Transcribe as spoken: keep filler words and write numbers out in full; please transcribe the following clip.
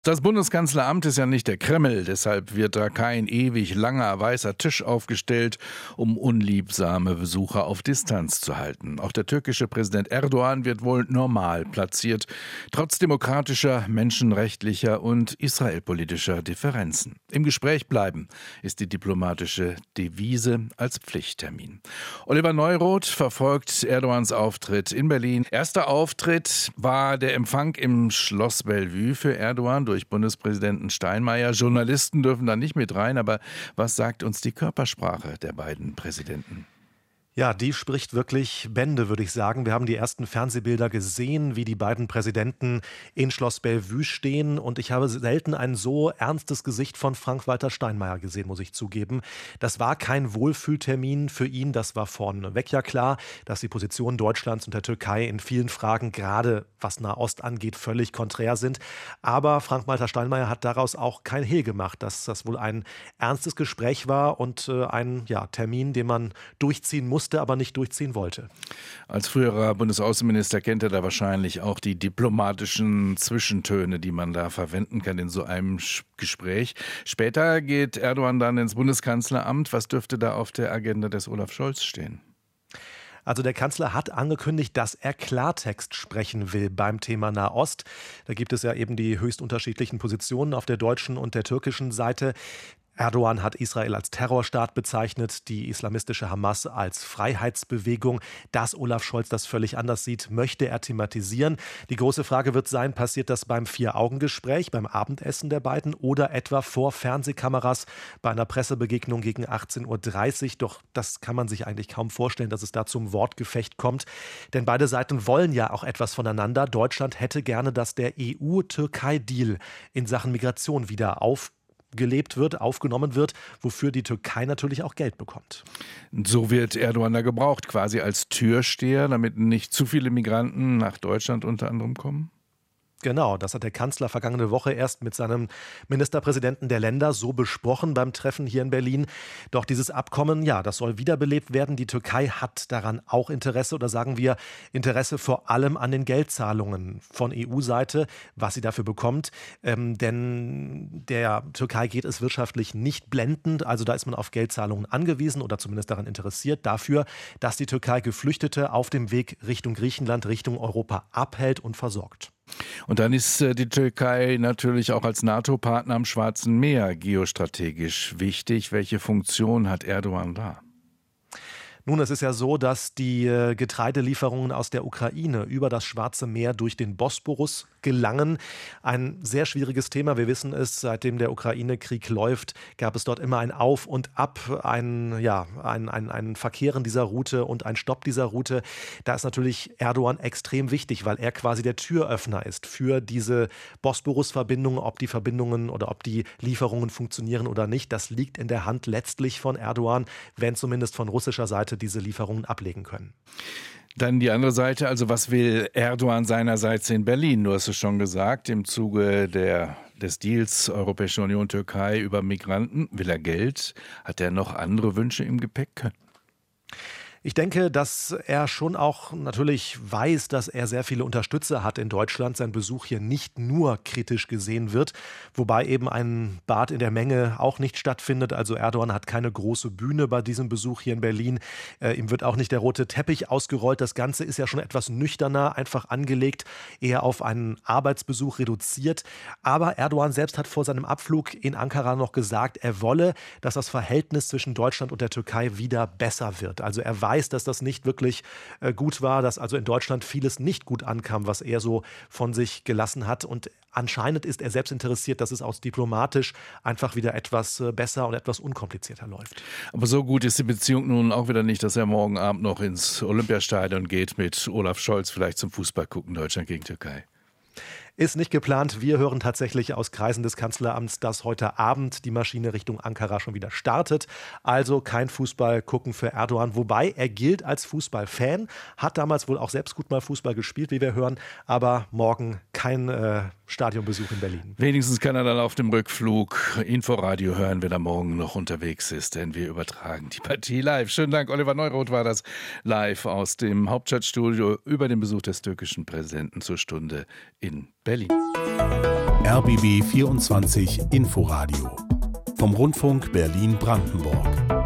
Das Bundeskanzleramt ist ja nicht der Kreml, deshalb wird da kein ewig langer weißer Tisch aufgestellt, um unliebsame Besucher auf Distanz zu halten. Auch der türkische Präsident Erdogan wird wohl normal platziert, trotz demokratischer, menschenrechtlicher und israelpolitischer Differenzen. Im Gespräch bleiben ist die diplomatische Devise als Pflichttermin. Oliver Neuroth verfolgt Erdogans Auftritt in Berlin. Erster Auftritt war der Empfang im Schloss Bellevue für Erdogan durch Bundespräsidenten Steinmeier. Journalisten dürfen da nicht mit rein, aber was sagt uns die Körpersprache der beiden Präsidenten? Ja, die spricht wirklich Bände, würde ich sagen. Wir haben die ersten Fernsehbilder gesehen, wie die beiden Präsidenten in Schloss Bellevue stehen. Und ich habe selten ein so ernstes Gesicht von Frank-Walter Steinmeier gesehen, muss ich zugeben. Das war kein Wohlfühltermin für ihn. Das war vorneweg ja klar, dass die Positionen Deutschlands und der Türkei in vielen Fragen, gerade was Nahost angeht, völlig konträr sind. Aber Frank-Walter Steinmeier hat daraus auch kein Hehl gemacht, dass das wohl ein ernstes Gespräch war und äh, ein ja, Termin, den man durchziehen muss, aber nicht durchziehen wollte. Als früherer Bundesaußenminister kennt er da wahrscheinlich auch die diplomatischen Zwischentöne, die man da verwenden kann in so einem Gespräch. Später geht Erdogan dann ins Bundeskanzleramt. Was dürfte da auf der Agenda des Olaf Scholz stehen? Also der Kanzler hat angekündigt, dass er Klartext sprechen will beim Thema Nahost. Da gibt es ja eben die höchst unterschiedlichen Positionen auf der deutschen und der türkischen Seite. Erdogan hat Israel als Terrorstaat bezeichnet, die islamistische Hamas als Freiheitsbewegung. Dass Olaf Scholz das völlig anders sieht, möchte er thematisieren. Die große Frage wird sein, passiert das beim Vier-Augen-Gespräch, beim Abendessen der beiden oder etwa vor Fernsehkameras bei einer Pressebegegnung gegen achtzehn Uhr dreißig? Doch das kann man sich eigentlich kaum vorstellen, dass es da zum Wortgefecht kommt. Denn beide Seiten wollen ja auch etwas voneinander. Deutschland hätte gerne, dass der E U-Türkei-Deal in Sachen Migration wieder aufgeht. gelebt wird, aufgenommen wird, wofür die Türkei natürlich auch Geld bekommt. So wird Erdogan da gebraucht, quasi als Türsteher, damit nicht zu viele Migranten nach Deutschland unter anderem kommen? Genau, das hat der Kanzler vergangene Woche erst mit seinem Ministerpräsidenten der Länder so besprochen beim Treffen hier in Berlin. Doch dieses Abkommen, ja, das soll wiederbelebt werden. Die Türkei hat daran auch Interesse oder sagen wir Interesse vor allem an den Geldzahlungen von E U-Seite, was sie dafür bekommt. Ähm, denn der Türkei geht es wirtschaftlich nicht blendend. Also da ist man auf Geldzahlungen angewiesen oder zumindest daran interessiert, dafür, dass die Türkei Geflüchtete auf dem Weg Richtung Griechenland, Richtung Europa abhält und versorgt. Und dann ist die Türkei natürlich auch als NATO-Partner am Schwarzen Meer geostrategisch wichtig. Welche Funktion hat Erdogan da? Nun, es ist ja so, dass die Getreidelieferungen aus der Ukraine über das Schwarze Meer durch den Bosporus gelangen. Ein sehr schwieriges Thema. Wir wissen es, seitdem der Ukraine-Krieg läuft, gab es dort immer ein Auf und Ab, ein, ja, ein, ein, ein Verkehren dieser Route und ein Stopp dieser Route. Da ist natürlich Erdogan extrem wichtig, weil er quasi der Türöffner ist für diese Bosporus-Verbindungen. Ob die Verbindungen oder ob die Lieferungen funktionieren oder nicht, das liegt in der Hand letztlich von Erdogan, wenn zumindest von russischer Seite diese Lieferungen ablegen können. Dann die andere Seite, also was will Erdogan seinerseits in Berlin? Du hast es schon gesagt, im Zuge der, des Deals Europäische Union-Türkei über Migranten. Will er Geld? Hat er noch andere Wünsche im Gepäck? Ich denke, dass er schon auch natürlich weiß, dass er sehr viele Unterstützer hat in Deutschland. Sein Besuch hier nicht nur kritisch gesehen wird, wobei eben ein Bad in der Menge auch nicht stattfindet. Also Erdogan hat keine große Bühne bei diesem Besuch hier in Berlin. Äh, ihm wird auch nicht der rote Teppich ausgerollt. Das Ganze ist ja schon etwas nüchterner, einfach angelegt, eher auf einen Arbeitsbesuch reduziert. Aber Erdogan selbst hat vor seinem Abflug in Ankara noch gesagt, er wolle, dass das Verhältnis zwischen Deutschland und der Türkei wieder besser wird. Also er weiß, dass das nicht wirklich äh, gut war, dass also in Deutschland vieles nicht gut ankam, was er so von sich gelassen hat. Und anscheinend ist er selbst interessiert, dass es auch diplomatisch einfach wieder etwas äh, besser und etwas unkomplizierter läuft. Aber so gut ist die Beziehung nun auch wieder nicht, dass er morgen Abend noch ins Olympiastadion geht mit Olaf Scholz, vielleicht zum Fußball gucken, Deutschland gegen Türkei. Ist nicht geplant. Wir hören tatsächlich aus Kreisen des Kanzleramts, dass heute Abend die Maschine Richtung Ankara schon wieder startet. Also kein Fußball gucken für Erdogan. Wobei er gilt als Fußballfan, hat damals wohl auch selbst gut mal Fußball gespielt, wie wir hören. Aber morgen kein äh, Stadionbesuch in Berlin. Wenigstens kann er dann auf dem Rückflug Inforadio hören, wenn er morgen noch unterwegs ist. Denn wir übertragen die Partie live. Schönen Dank, Oliver Neuroth war das live aus dem Hauptstadtstudio über den Besuch des türkischen Präsidenten zur Stunde in Berlin. R B B vierundzwanzig Inforadio vom Rundfunk Berlin-Brandenburg.